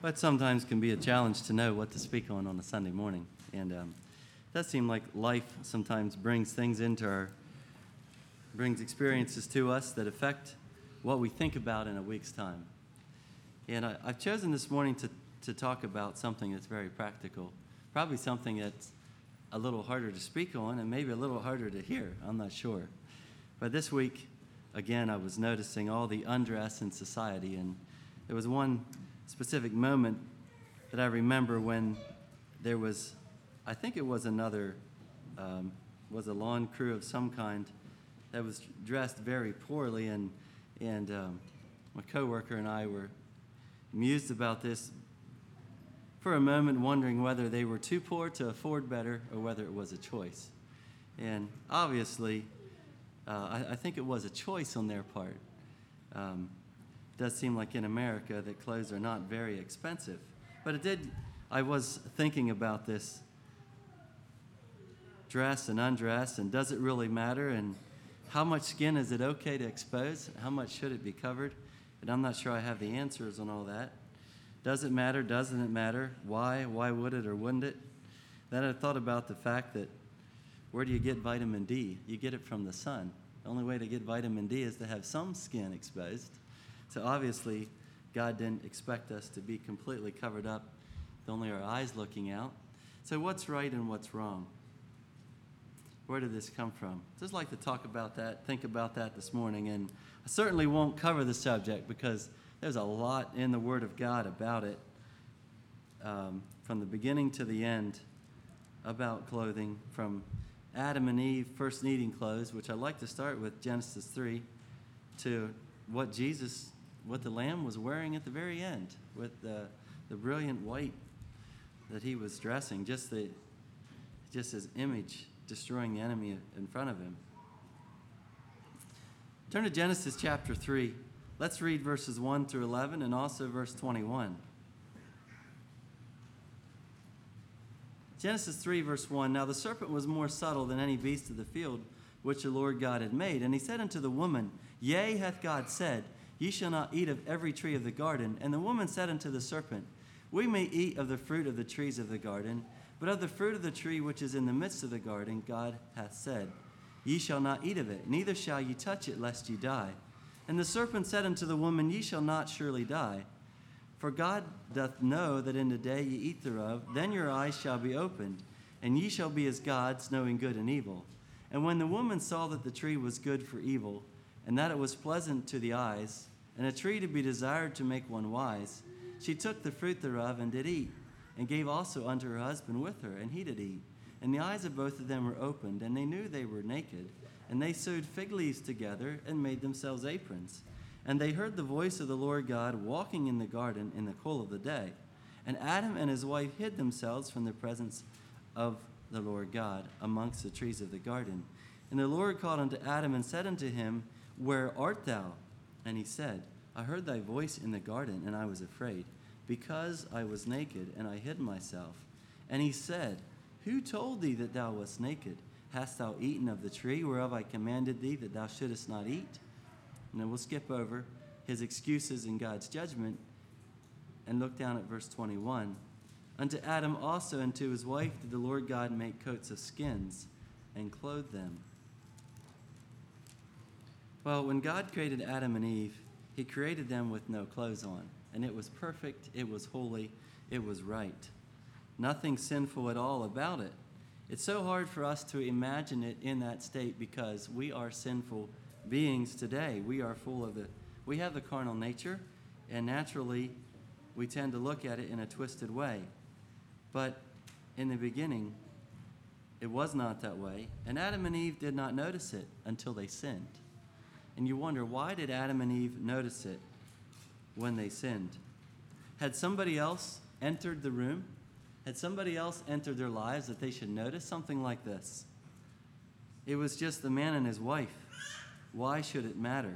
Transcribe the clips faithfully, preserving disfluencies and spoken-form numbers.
But sometimes can be a challenge to know what to speak on on a Sunday morning. And um, it does seem like life sometimes brings things into our, brings experiences to us that affect what we think about in a week's time. And I, I've chosen this morning to, to talk about something that's very practical, probably something that's a little harder to speak on and maybe a little harder to hear. I'm not sure. But this week, again, I was noticing all the undress in society, and there was one specific moment that I remember when there was, I think it was another, um, was a lawn crew of some kind that was dressed very poorly, and and um, my coworker and I were mused about this for a moment, wondering whether they were too poor to afford better or whether it was a choice. And obviously, uh, I, I think it was a choice on their part. Um, It does seem like in America that clothes are not very expensive. But it did, I was thinking about this dress and undress, and does it really matter? And how much skin is it okay to expose? How much should it be covered? And I'm not sure I have the answers on all that. Does it matter? Doesn't it matter? Why? Why would it or wouldn't it? Then I thought about the fact that where do you get vitamin D? You get it from the sun. The only way to get vitamin D is to have some skin exposed. So obviously, God didn't expect us to be completely covered up with only our eyes looking out. So what's right and what's wrong? Where did this come from? Just like to talk about that, think about that this morning. And I certainly won't cover the subject because there's a lot in the Word of God about it, um, from the beginning to the end, about clothing, from Adam and Eve first needing clothes, which I'd like to start with Genesis three, to what Jesus, what the Lamb was wearing at the very end, with the, the brilliant white that he was dressing, just the, just his image destroying the enemy in front of him. Turn to Genesis chapter three. Let's read verses one through eleven and also verse twenty-one. Genesis three, verse one. Now the serpent was more subtle than any beast of the field which the Lord God had made. And he said unto the woman, Yea, hath God said, Ye shall not eat of every tree of the garden. And the woman said unto the serpent, We may eat of the fruit of the trees of the garden, but of the fruit of the tree which is in the midst of the garden, God hath said, Ye shall not eat of it, neither shall ye touch it, lest ye die. And the serpent said unto the woman, Ye shall not surely die. For God doth know that in the day ye eat thereof, then your eyes shall be opened, and ye shall be as gods, knowing good and evil. And when the woman saw that the tree was good for evil, and that it was pleasant to the eyes, and a tree to be desired to make one wise, she took the fruit thereof and did eat, and gave also unto her husband with her, and he did eat. And the eyes of both of them were opened, and they knew they were naked. And they sewed fig leaves together, and made themselves aprons. And they heard the voice of the Lord God walking in the garden in the cool of the day. And Adam and his wife hid themselves from the presence of the Lord God amongst the trees of the garden. And the Lord called unto Adam and said unto him, Where art thou? And he said, I heard thy voice in the garden, and I was afraid, because I was naked, and I hid myself. And he said, Who told thee that thou wast naked? Hast thou eaten of the tree whereof I commanded thee that thou shouldest not eat? And then we'll skip over his excuses in God's judgment and look down at verse twenty-one. Unto Adam also and to his wife did the Lord God make coats of skins and clothe them. Well, when God created Adam and Eve, he created them with no clothes on. And it was perfect, it was holy, it was right. Nothing sinful at all about it. It's so hard for us to imagine it in that state because we are sinful beings today. We are full of it. We have the carnal nature, and naturally we tend to look at it in a twisted way. But in the beginning, it was not that way, and Adam and Eve did not notice it until they sinned. And you wonder, why did Adam and Eve notice it when they sinned? Had somebody else entered the room? Had somebody else entered their lives that they should notice something like this? It was just the man and his wife. Why should it matter?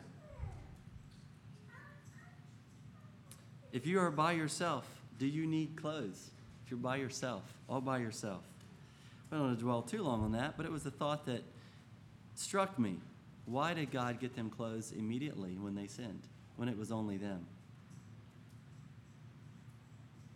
If you are by yourself, do you need clothes? If you're by yourself, all by yourself. I don't want to dwell too long on that, but it was a thought that struck me. Why did God get them clothes immediately when they sinned, when it was only them?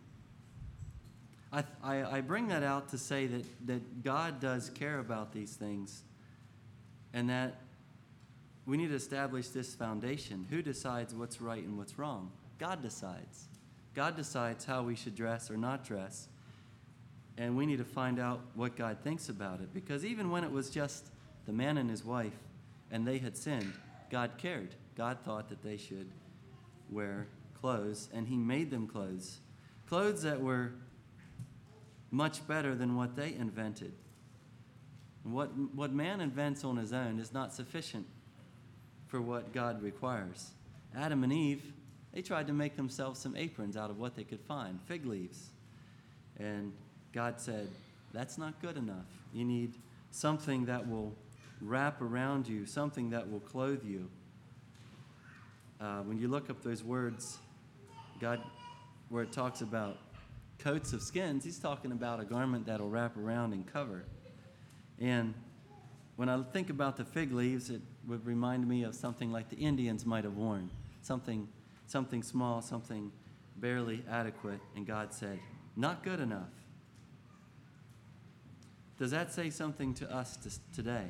I, I, I bring that out to say that, that God does care about these things, and that we need to establish this foundation. Who decides what's right and what's wrong? God decides. God decides how we should dress or not dress, and we need to find out what God thinks about it. Because even when it was just the man and his wife, and they had sinned, God cared. God thought that they should wear clothes, and he made them clothes. Clothes that were much better than what they invented. What, what man invents on his own is not sufficient for what God requires. Adam and Eve, they tried to make themselves some aprons out of what they could find, fig leaves. And God said, that's not good enough. You need something that will wrap around you, something that will clothe you. Uh, when you look up those words, God, where it talks about coats of skins, he's talking about a garment that'll wrap around and cover. And when I think about the fig leaves, it would remind me of something like the Indians might have worn, something, something small, something barely adequate. And God said, not good enough. Does that say something to us to, today?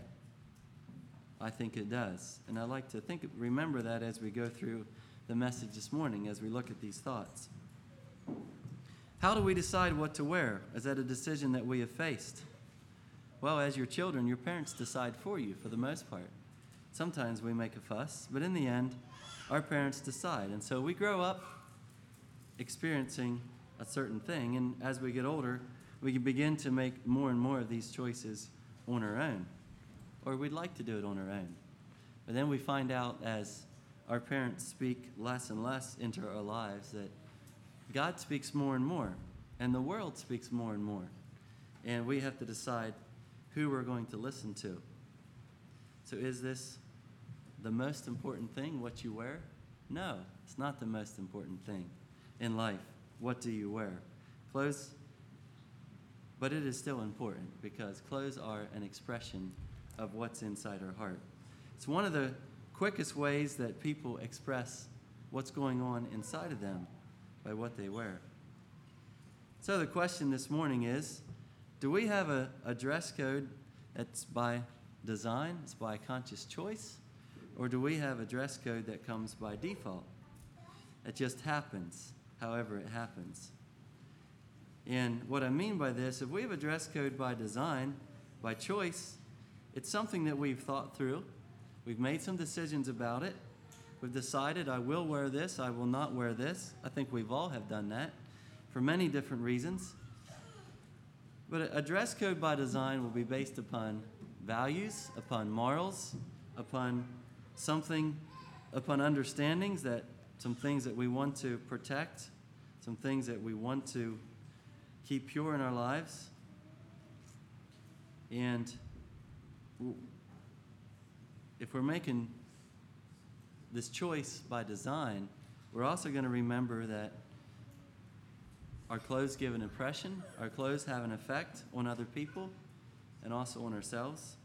I think it does. And I like to think, remember that as we go through the message this morning, as we look at these thoughts. How do we decide what to wear? Is that a decision that we have faced? Well, as your children, your parents decide for you for the most part. Sometimes we make a fuss, but in the end, our parents decide. And so we grow up experiencing a certain thing, and as we get older, we can begin to make more and more of these choices on our own, or we'd like to do it on our own. But then we find out as our parents speak less and less into our lives that God speaks more and more, and the world speaks more and more. And we have to decide who we're going to listen to. So is this the most important thing, what you wear? No, it's not the most important thing in life. What do you wear? Clothes, but it is still important because clothes are an expression of what's inside our heart. It's one of the quickest ways that people express what's going on inside of them by what they wear. So the question this morning is, do we have a, a dress code that's by design, it's by conscious choice, or do we have a dress code that comes by default? It just happens, however it happens. And what I mean by this, if we have a dress code by design, by choice, it's something that we've thought through. We've made some decisions about it. We've decided, I will wear this, I will not wear this. I think we've all have done that for many different reasons. But a dress code by design will be based upon values, upon morals, upon something, upon understandings that some things that we want to protect, some things that we want to keep pure in our lives. And if we're making this choice by design, we're also going to remember that our clothes give an impression, our clothes have an effect on other people, and also on ourselves.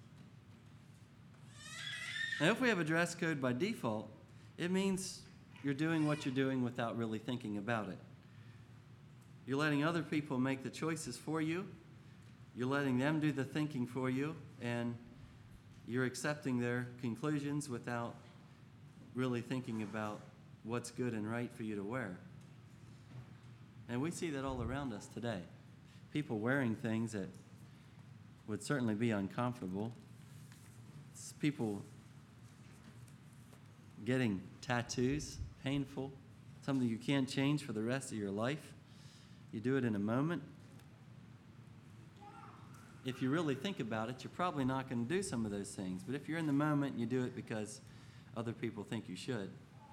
Now, if we have a dress code by default, it means you're doing what you're doing without really thinking about it. You're letting other people make the choices for you. You're letting them do the thinking for you, and you're accepting their conclusions without really thinking about what's good and right for you to wear. And we see that all around us today. People wearing things that would certainly be uncomfortable. It's people getting tattoos, painful, something you can't change for the rest of your life. You do it in a moment. If you really think about it, you're probably not going to do some of those things. But if you're in the moment and you do it because other people think you should,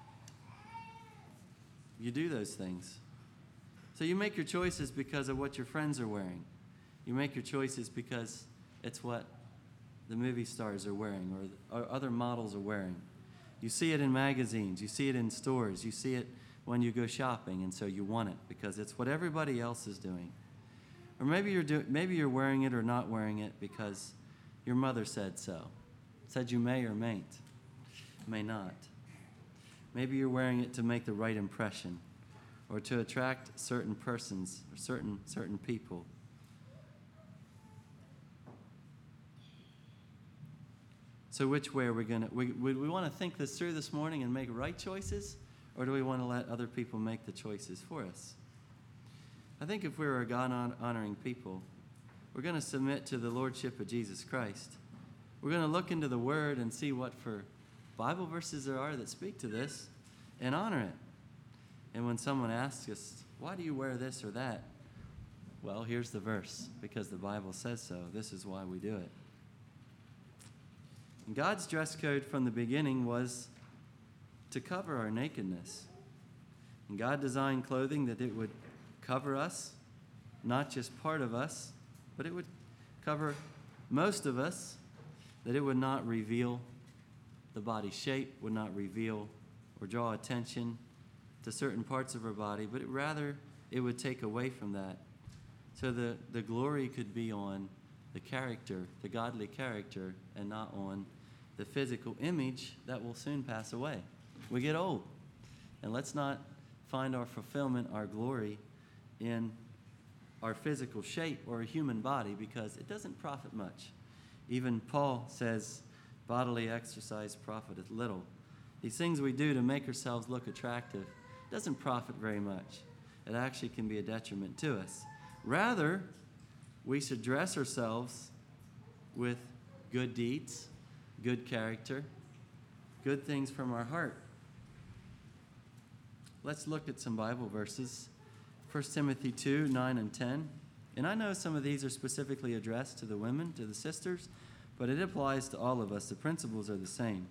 you do those things. So you make your choices because of what your friends are wearing. You make your choices because it's what the movie stars are wearing or, or other models are wearing. You see it in magazines. You see it in stores. You see it when you go shopping, and so you want it because it's what everybody else is doing. Or maybe you're do, maybe you're wearing it or not wearing it because your mother said so. Said you may or mayn't, may not. Maybe you're wearing it to make the right impression. or to attract certain persons or certain certain people. So which way are we going to, we, we, we want to think this through this morning and make right choices, or do we want to let other people make the choices for us? I think if we were a God-honoring people, we're going to submit to the lordship of Jesus Christ. We're going to look into the Word and see what for Bible verses there are that speak to this and honor it. And when someone asks us, why do you wear this or that? Well, here's the verse, because the Bible says so. This is why we do it. And God's dress code from the beginning was to cover our nakedness. And God designed clothing that it would cover us, not just part of us, but it would cover most of us, that it would not reveal the body shape, would not reveal or draw attention to certain parts of our body, but it, rather it would take away from that. So the, the glory could be on the character, the godly character, and not on the physical image that will soon pass away. We get old. And let's not find our fulfillment, our glory, in our physical shape or a human body, because it doesn't profit much. Even Paul says, bodily exercise profiteth little. These things we do to make ourselves look attractive doesn't profit very much. It actually can be a detriment to us. Rather, we should dress ourselves with good deeds, good character, good things from our heart. Let's look at some Bible verses. First Timothy two, nine and ten. And I know some of these are specifically addressed to the women, to the sisters, but it applies to all of us. The principles are the same.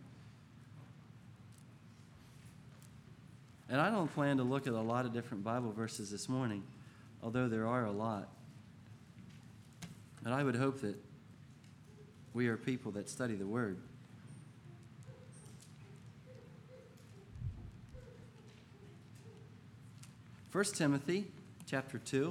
And I don't plan to look at a lot of different Bible verses this morning, although there are a lot. But I would hope that we are people that study the Word. First Timothy chapter two,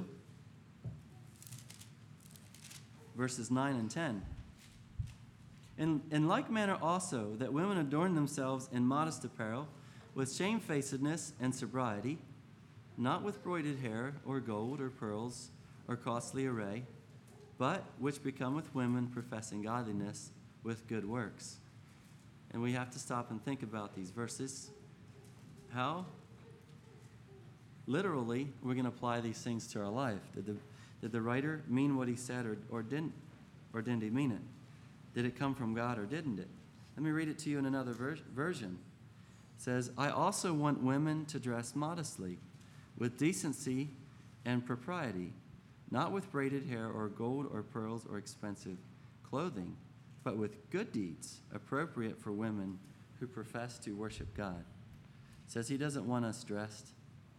verses nine and ten. In, in like manner also, that women adorn themselves in modest apparel, with shamefacedness and sobriety, not with broided hair, or gold, or pearls, or costly array, but which becometh women professing godliness with good works. And we have to stop and think about these verses. How literally we're going to apply these things to our life. Did the, did the writer mean what he said, or, or didn't or didn't he mean it? Did it come from God or didn't it? Let me read it to you in another ver- version. It says, I also want women to dress modestly, with decency and propriety, not with braided hair or gold or pearls or expensive clothing, but with good deeds appropriate for women who profess to worship God. It says he doesn't want us dressed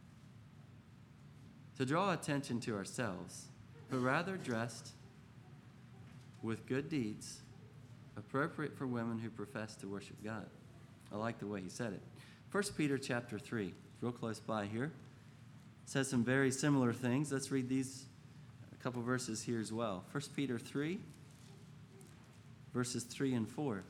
to draw attention to ourselves, but rather dressed with good deeds appropriate for women who profess to worship God. I like the way he said it. First Peter chapter three, real close by here, says some very similar things. Let's read these a couple verses here as well. First Peter three, verses three and four.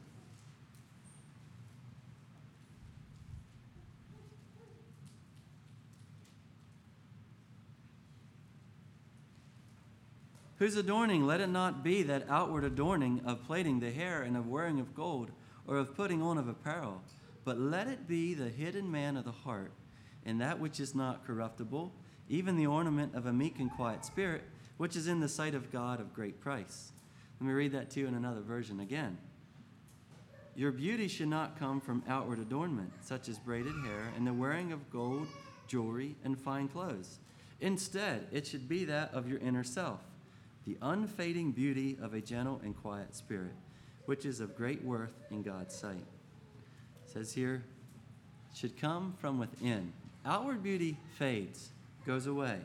Whose adorning, let it not be that outward adorning of plaiting the hair and of wearing of gold, or of putting on of apparel, but let it be the hidden man of the heart, and that which is not corruptible, even the ornament of a meek and quiet spirit, which is in the sight of God of great price. Let me read that to you in another version again. Your beauty should not come from outward adornment, such as braided hair and the wearing of gold, jewelry, and fine clothes. Instead, it should be that of your inner self, the unfading beauty of a gentle and quiet spirit, which is of great worth in God's sight. It says here, should come from within. Outward beauty fades, goes away.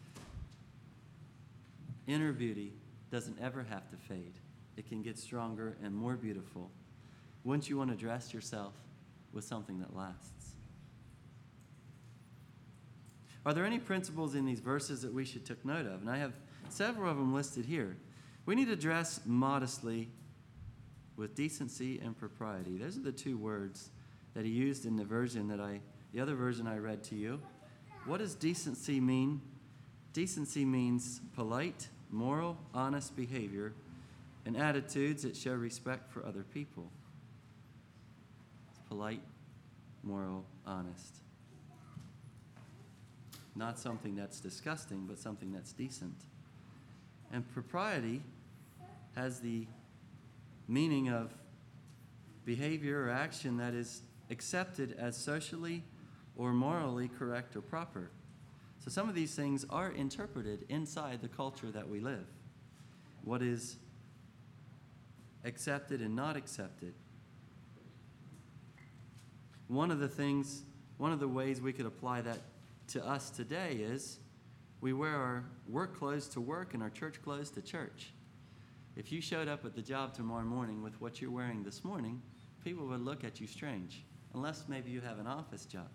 Inner beauty doesn't ever have to fade. It can get stronger and more beautiful. Wouldn't you want to dress yourself with something that lasts? Are there any principles in these verses that we should take note of? And I have several of them listed here. We need to dress modestly with decency and propriety. Those are the two words that he used in the version that I, the other version I read to you. What does decency mean? Decency means polite, moral, honest behavior and attitudes that show respect for other people. It's polite, moral, honest. Not something that's disgusting, but something that's decent. And propriety has the meaning of behavior or action that is accepted as socially or morally correct or proper. So some of these things are interpreted inside the culture that we live. What is accepted and not accepted. One of the things, one of the ways we could apply that to us today is we wear our work clothes to work and our church clothes to church. If you showed up at the job tomorrow morning with what you're wearing this morning, people would look at you strange, unless maybe you have an office job.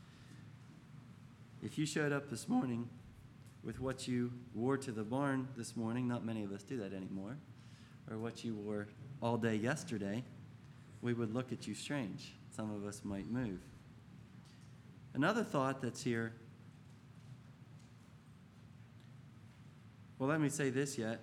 If you showed up this morning with what you wore to the barn this morning, not many of us do that anymore, or what you wore all day yesterday, we would look at you strange. Some of us might move. Another thought that's here, well, let me say this yet.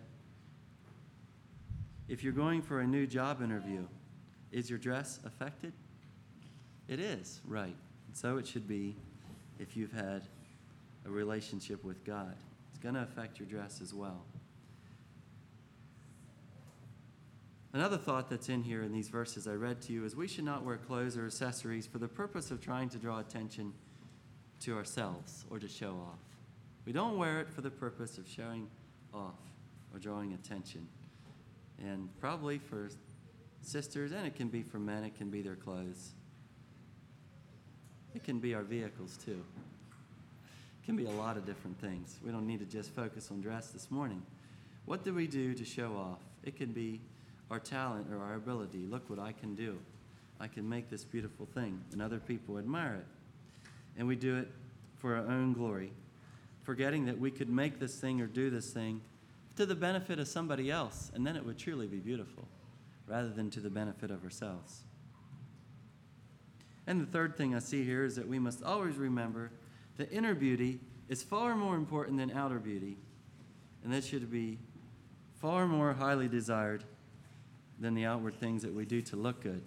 If you're going for a new job interview, is your dress affected? It is, right. And so it should be if you've had a relationship with God. It's going to affect your dress as well. Another thought that's in here in these verses I read to you is we should not wear clothes or accessories for the purpose of trying to draw attention to ourselves or to show off. We don't wear it for the purpose of showing off or drawing attention. And probably for sisters, and it can be for men, it can be their clothes. It can be our vehicles too. It can be a lot of different things. We don't need to just focus on dress this morning. What do we do to show off? It can be our talent or our ability. Look what I can do. I can make this beautiful thing, and other people admire it. And we do it for our own glory, forgetting that we could make this thing or do this thing to the benefit of somebody else, and then it would truly be beautiful, rather than to the benefit of ourselves. And the third thing I see here is that we must always remember that inner beauty is far more important than outer beauty, and that should be far more highly desired than the outward things that we do to look good.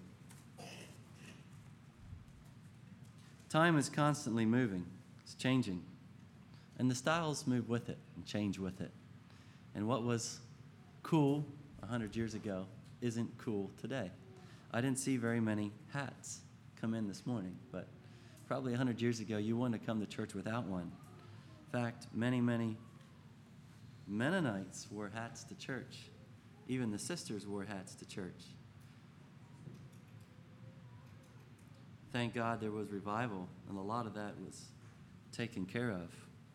Time is constantly moving. It's changing. And the styles move with it and change with it. And what was cool one hundred years ago isn't cool today. I didn't see very many hats come in this morning, but probably one hundred years ago, you wouldn't have come to church without one. In fact, many, many Mennonites wore hats to church. Even the sisters wore hats to church. Thank God there was revival, and a lot of that was taken care of.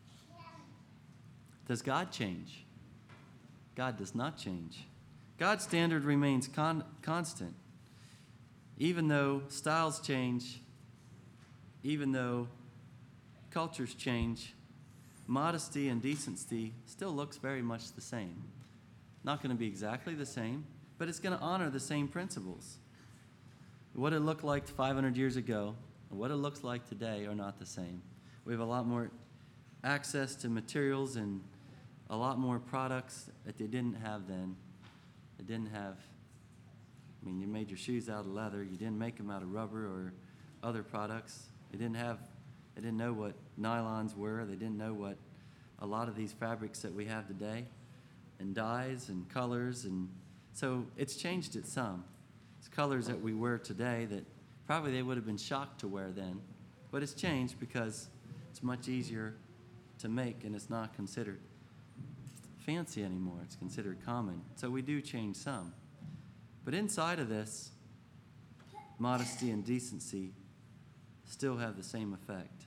Does God change? God does not change. God's standard remains con- constant. Even though styles change, even though cultures change, modesty and decency still looks very much the same. Not going to be exactly the same, but it's going to honor the same principles. What it looked like five hundred years ago and what it looks like today are not the same. We have a lot more access to materials and a lot more products that they didn't have then. They didn't have, I mean, you made your shoes out of leather. You didn't make them out of rubber or other products. They didn't have, they didn't know what nylons were. They didn't know what a lot of these fabrics that we have today, and dyes and colors. And so it's changed it some. It's colors that we wear today that probably they would have been shocked to wear then. But it's changed because it's much easier to make, and it's not considered fancy anymore. It's considered common. So we do change some. But inside of this, modesty and decency still have the same effect.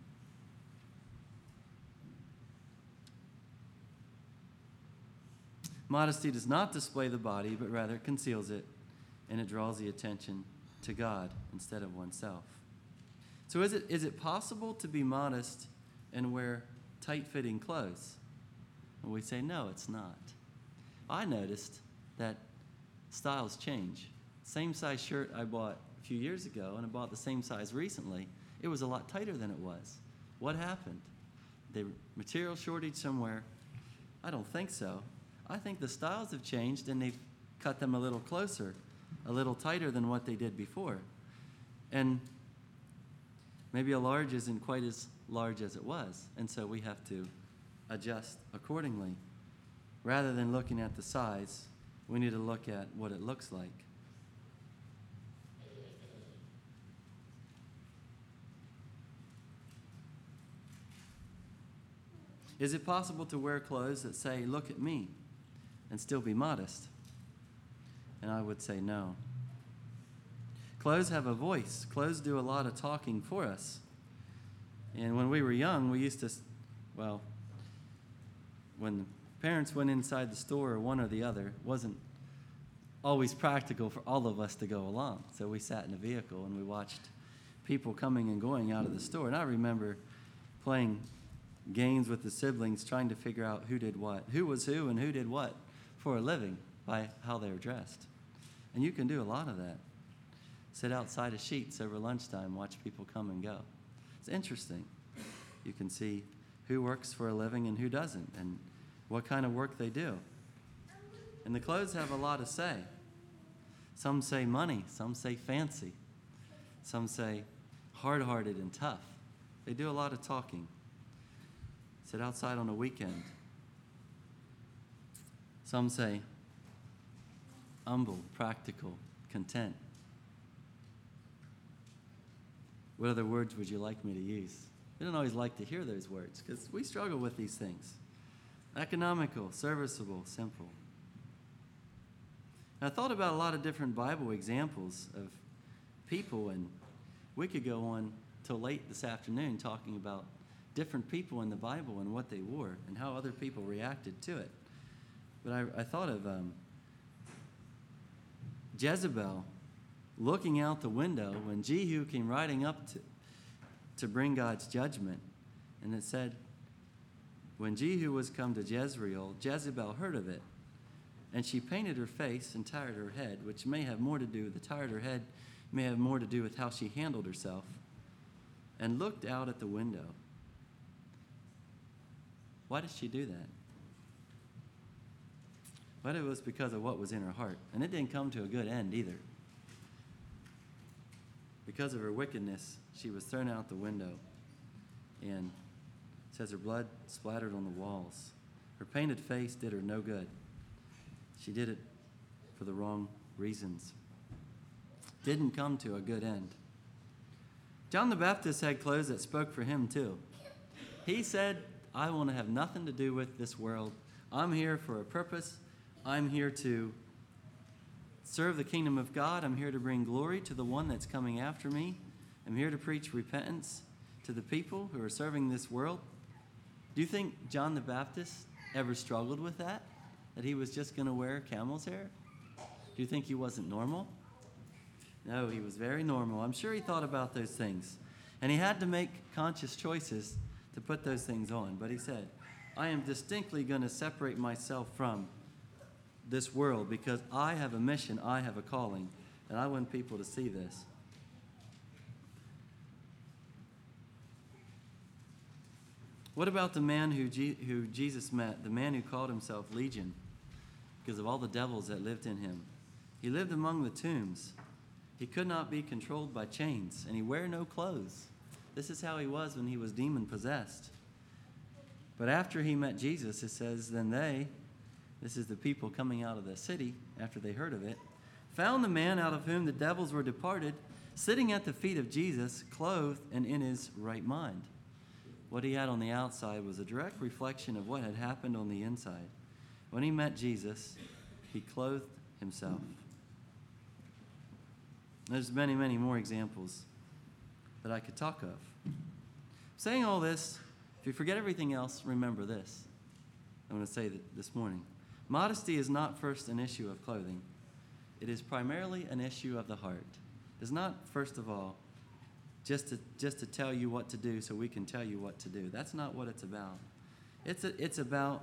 Modesty does not display the body, but rather conceals it, and it draws the attention to God instead of oneself. So is it is it possible to be modest and wear tight-fitting clothes? And we say, no, it's not. I noticed that styles change. Same size shirt I bought a few years ago, and I bought the same size recently. It was a lot tighter than it was. What happened? The material shortage somewhere? I don't think so. I think the styles have changed and they've cut them a little closer, a little tighter than what they did before. And maybe a large isn't quite as large as it was, and so we have to adjust accordingly. Rather than looking at the size, we need to look at what it looks like. Is it possible to wear clothes that say, "Look at me," and still be modest? And I would say no. Clothes have a voice. Clothes do a lot of talking for us. And when we were young, we used to, well, when the parents went inside the store, or one or the other, it wasn't always practical for all of us to go along. So we sat in a vehicle and we watched people coming and going out of the store. And I remember playing games with the siblings, trying to figure out who did what, who was who, and who did what for a living by how they were dressed. And you can do a lot of that. Sit outside of Sheets over lunchtime, watch people come and go. It's interesting. You can see who works for a living and who doesn't, and what kind of work they do. And the clothes have a lot to say. Some say money, some say fancy, some say hard-hearted and tough. They do a lot of talking. Sit outside on a weekend. Some say humble, practical, content. What other words would you like me to use? We don't always like to hear those words because we struggle with these things. Economical, serviceable, simple. And I thought about a lot of different Bible examples of people, and we could go on till late this afternoon talking about different people in the Bible and what they wore and how other people reacted to it. But I, I thought of um, Jezebel looking out the window when Jehu came riding up to, to bring God's judgment. And it said, when Jehu was come to Jezreel, Jezebel heard of it, and she painted her face and tired her head, which may have more to do, the tired her head may have more to do with how she handled herself, and looked out at the window. Why did she do that? But it was because of what was in her heart. And it didn't come to a good end either. Because of her wickedness, she was thrown out the window. And it says her blood splattered on the walls. Her painted face did her no good. She did it for the wrong reasons. Didn't come to a good end. John the Baptist had clothes that spoke for him too. He said, I want to have nothing to do with this world. I'm here for a purpose. I'm here to serve the kingdom of God. I'm here to bring glory to the one that's coming after me. I'm here to preach repentance to the people who are serving this world. Do you think John the Baptist ever struggled with that? That he was just going to wear camel's hair? Do you think he wasn't normal? No, he was very normal. I'm sure he thought about those things. And he had to make conscious choices to put those things on. But he said, I am distinctly going to separate myself from this world because I have a mission, I have a calling, and I want people to see this. What about the man who, G- who Jesus met, the man who called himself Legion because of all the devils that lived in him? He lived among the tombs. He could not be controlled by chains, and he wore no clothes. This is how he was when he was demon-possessed. But after he met Jesus, it says, then they, this is the people coming out of the city after they heard of it, found the man out of whom the devils were departed, sitting at the feet of Jesus, clothed and in his right mind. What he had on the outside was a direct reflection of what had happened on the inside. When he met Jesus, he clothed himself. There's many, many more examples that I could talk of. Saying all this, if you forget everything else, remember this. I'm going to say that this morning. Modesty is not first an issue of clothing. It is primarily an issue of the heart. It's not, first of all, just to, just to tell you what to do so we can tell you what to do. That's not what it's about. It's, a, it's about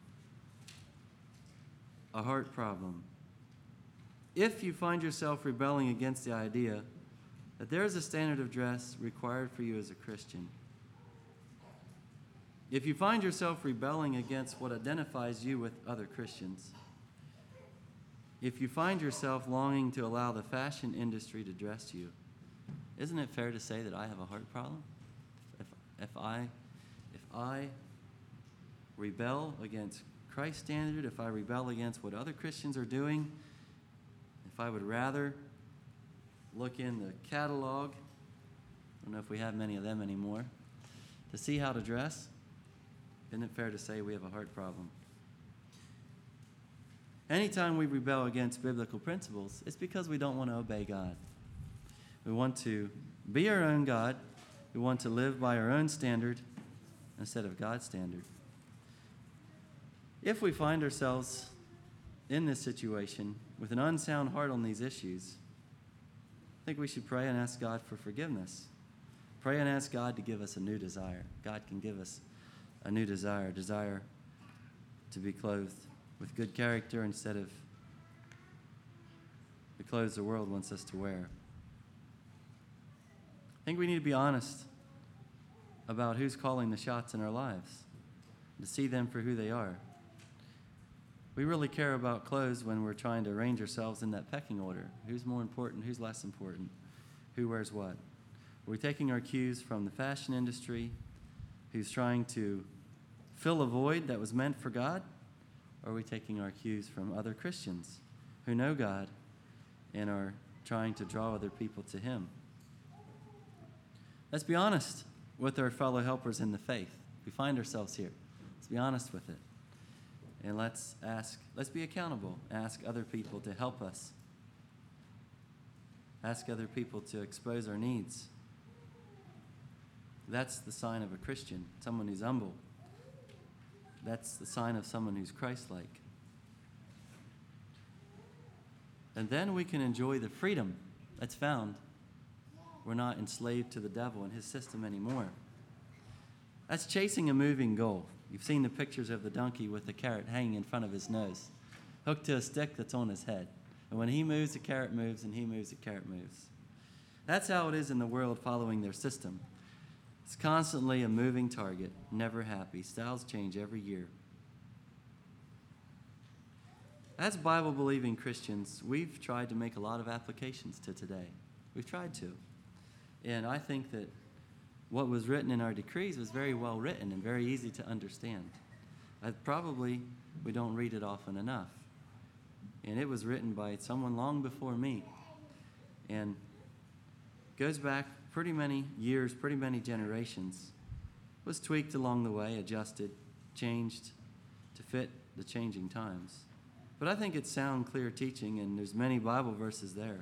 a heart problem. If you find yourself rebelling against the idea that there is a standard of dress required for you as a Christian, If you find yourself rebelling against what identifies you with other Christians, if you find yourself longing to allow the fashion industry to dress you, isn't it fair to say that I have a heart problem? If, if I, if I rebel against Christ's standard, if I rebel against what other Christians are doing, if I would rather look in the catalog, I don't know if we have many of them anymore, to see how to dress, isn't it fair to say we have a heart problem? Anytime we rebel against biblical principles, it's because we don't want to obey God. We want to be our own God. We want to live by our own standard instead of God's standard. If we find ourselves in this situation with an unsound heart on these issues, I think we should pray and ask God for forgiveness. Pray and ask God to give us a new desire. God can give us a new desire, a desire to be clothed with good character instead of the clothes the world wants us to wear. I think we need to be honest about who's calling the shots in our lives, to see them for who they are. We really care about clothes when we're trying to arrange ourselves in that pecking order. Who's more important? Who's less important? Who wears what? Are we taking our cues from the fashion industry, who's trying to fill a void that was meant for God? Or are we taking our cues from other Christians who know God and are trying to draw other people to Him? Let's be honest with our fellow helpers in the faith. We find ourselves here. Let's be honest with it. And let's ask, let's be accountable. Ask other people to help us. Ask other people to expose our needs. That's the sign of a Christian, someone who's humble. That's the sign of someone who's Christ-like. And then we can enjoy the freedom that's found. We're not enslaved to the devil and his system anymore. That's chasing a moving goal. You've seen the pictures of the donkey with the carrot hanging in front of his nose, hooked to a stick that's on his head. And when he moves, the carrot moves, and he moves, the carrot moves. That's how it is in the world following their system. It's constantly a moving target, never happy. Styles change every year. As Bible-believing Christians, we've tried to make a lot of applications to today. We've tried to. And I think that what was written in our decrees was very well written and very easy to understand. I, probably we don't read it often enough. And it was written by someone long before me. And goes back pretty many years, pretty many generations. Was tweaked along the way, adjusted, changed to fit the changing times. But I think it's sound, clear teaching, and there's many Bible verses there.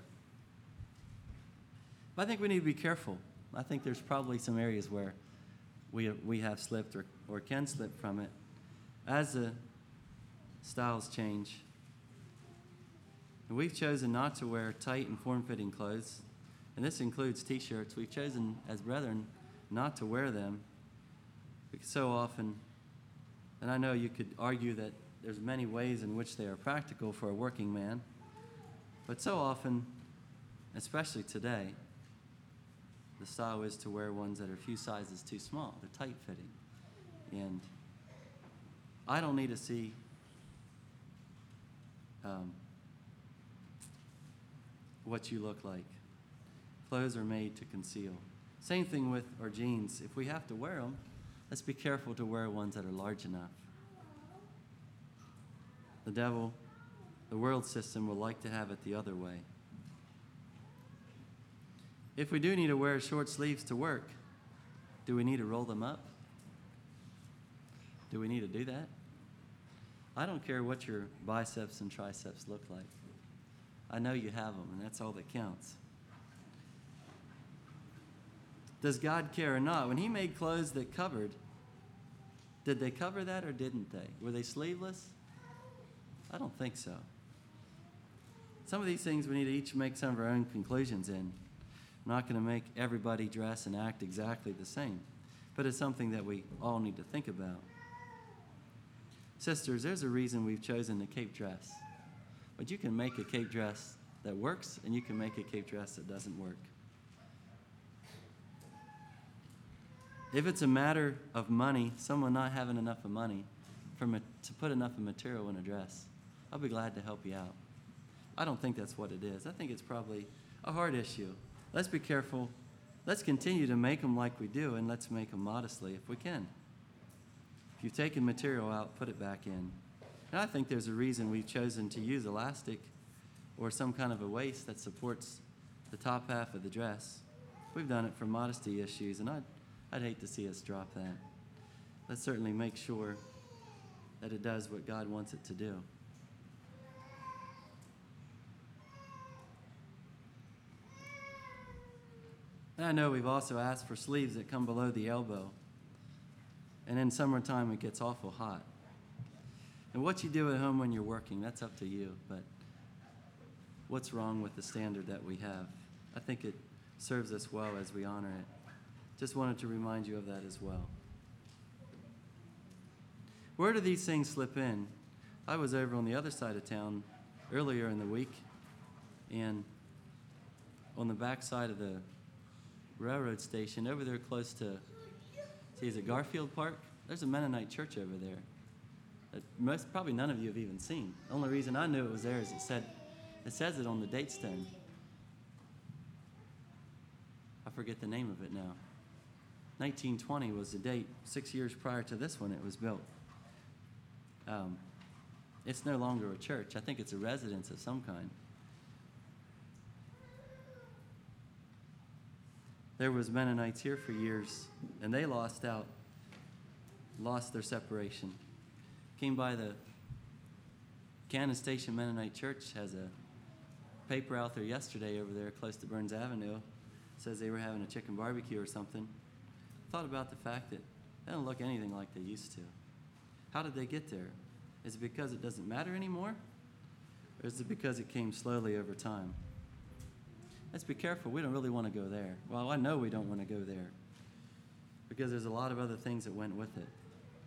But I think we need to be careful. I think there's probably some areas where we have, we have slipped or, or can slip from it as the styles change. And we've chosen not to wear tight and form-fitting clothes, and this includes T-shirts. We've chosen as brethren not to wear them because so often, and I know you could argue that there's many ways in which they are practical for a working man, but so often, especially today, the style is to wear ones that are a few sizes too small. They're tight-fitting. And I don't need to see um, what you look like. Clothes are made to conceal. Same thing with our jeans. If we have to wear them, let's be careful to wear ones that are large enough. The devil, the world system, will like to have it the other way. If we do need to wear short sleeves to work, do we need to roll them up? Do we need to do that? I don't care what your biceps and triceps look like. I know you have them, and that's all that counts. Does God care or not? When He made clothes that covered, did they cover that or didn't they? Were they sleeveless? I don't think so. Some of these things we need to each make some of our own conclusions in. I'm not going to make everybody dress and act exactly the same, but it's something that we all need to think about. Sisters, there's a reason we've chosen the cape dress. But you can make a cape dress that works, and you can make a cape dress that doesn't work. If it's a matter of money, someone not having enough of money for ma- to put enough of material in a dress, I'll be glad to help you out. I don't think that's what it is. I think it's probably a heart issue. Let's be careful. Let's continue to make them like we do, and let's make them modestly if we can. If you've taken material out, put it back in. And I think there's a reason we've chosen to use elastic or some kind of a waist that supports the top half of the dress. We've done it for modesty issues, and I'd, I'd hate to see us drop that. Let's certainly make sure that it does what God wants it to do. And I know we've also asked for sleeves that come below the elbow. And in summertime, it gets awful hot. And what you do at home when you're working, that's up to you. But what's wrong with the standard that we have? I think it serves us well as we honor it. Just wanted to remind you of that as well. Where do these things slip in? I was over on the other side of town earlier in the week, and on the back side of the railroad station, over there close to, see, is it Garfield Park? There's a Mennonite church over there that most, probably none of you have even seen. The only reason I knew it was there is it said, it says it on the date stone. I forget the name of it now. nineteen twenty was the date. Six years prior to this one, it was built. Um, it's no longer a church. I think it's a residence of some kind. There was Mennonites here for years, and they lost out, lost their separation. Came by the Cannon Station Mennonite Church, has a paper out there yesterday over there close to Burns Avenue. Says they were having a chicken barbecue or something. Thought about the fact that they don't look anything like they used to. How did they get there? Is it because it doesn't matter anymore? Or is it because it came slowly over time? Let's be careful. We don't really want to go there. Well, I know we don't want to go there because there's a lot of other things that went with it.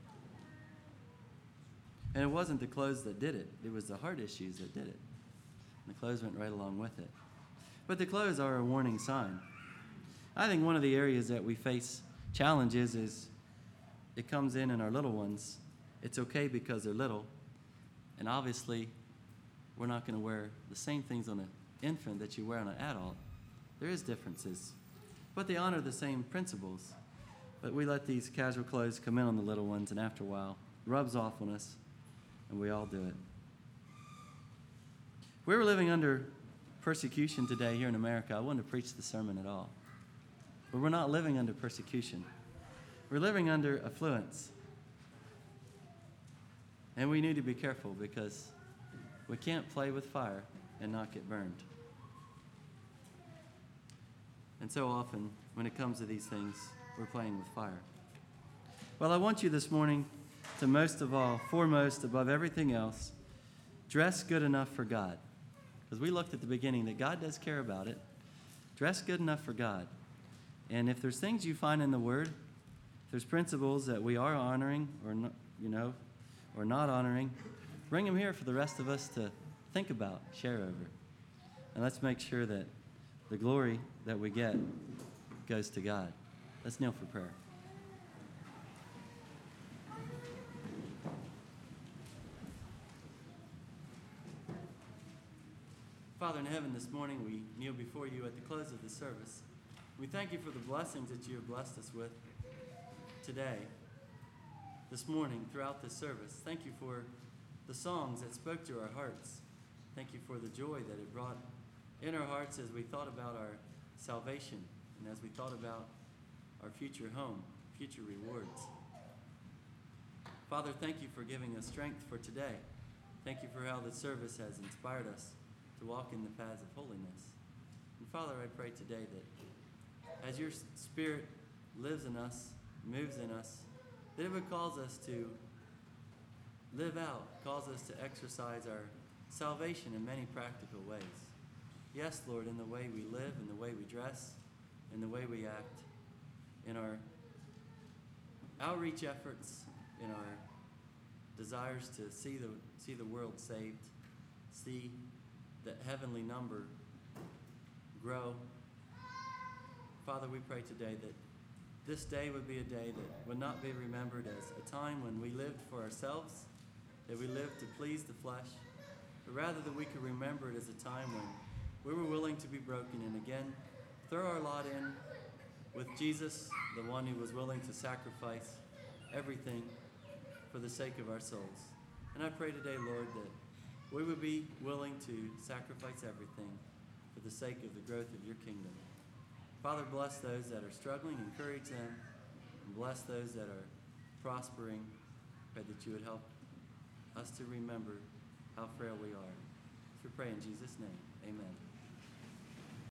And it wasn't the clothes that did it. It was the heart issues that did it. And the clothes went right along with it. But the clothes are a warning sign. I think one of the areas that we face challenges is it comes in in our little ones. It's okay because they're little. And obviously, we're not going to wear the same things on an infant that you wear on an adult. There is differences. But they honor the same principles. But we let these casual clothes come in on the little ones, and after a while, it rubs off on us, and we all do it. If we were living under persecution today here in America, I wouldn't have preached the sermon at all. But we're not living under persecution. We're living under affluence. And we need to be careful because we can't play with fire and not get burned. And so often, when it comes to these things, we're playing with fire. Well, I want you this morning to most of all, foremost above everything else, dress good enough for God. Because we looked at the beginning that God does care about it. Dress good enough for God. And if there's things you find in the Word, if there's principles that we are honoring or not, you know, or not honoring, bring them here for the rest of us to think about, share over. And let's make sure that the glory that we get goes to God. Let's kneel for prayer. Father in heaven, this morning we kneel before you at the close of the service. We thank you for the blessings that you have blessed us with today, this morning, throughout this service. Thank you for the songs that spoke to our hearts. Thank you for the joy that it brought in our hearts as we thought about our salvation and as we thought about our future home, future rewards. Father, thank you for giving us strength for today. Thank you for how the service has inspired us to walk in the paths of holiness. And Father, I pray today that as your Spirit lives in us, moves in us, that it would cause us to live out, cause us to exercise our salvation in many practical ways. Yes, Lord, in the way we live, in the way we dress, in the way we act, in our outreach efforts, in our desires to see the see the world saved, see that heavenly number grow. Father, we pray today that this day would be a day that would not be remembered as a time when we lived for ourselves, that we lived to please the flesh, but rather that we could remember it as a time when we were willing to be broken and again throw our lot in with Jesus, the one who was willing to sacrifice everything for the sake of our souls. And I pray today, Lord, that we would be willing to sacrifice everything for the sake of the growth of your kingdom. Father, bless those that are struggling, encourage them, and bless those that are prospering. Pray that you would help us to remember how frail we are. We pray in Jesus' name. Amen.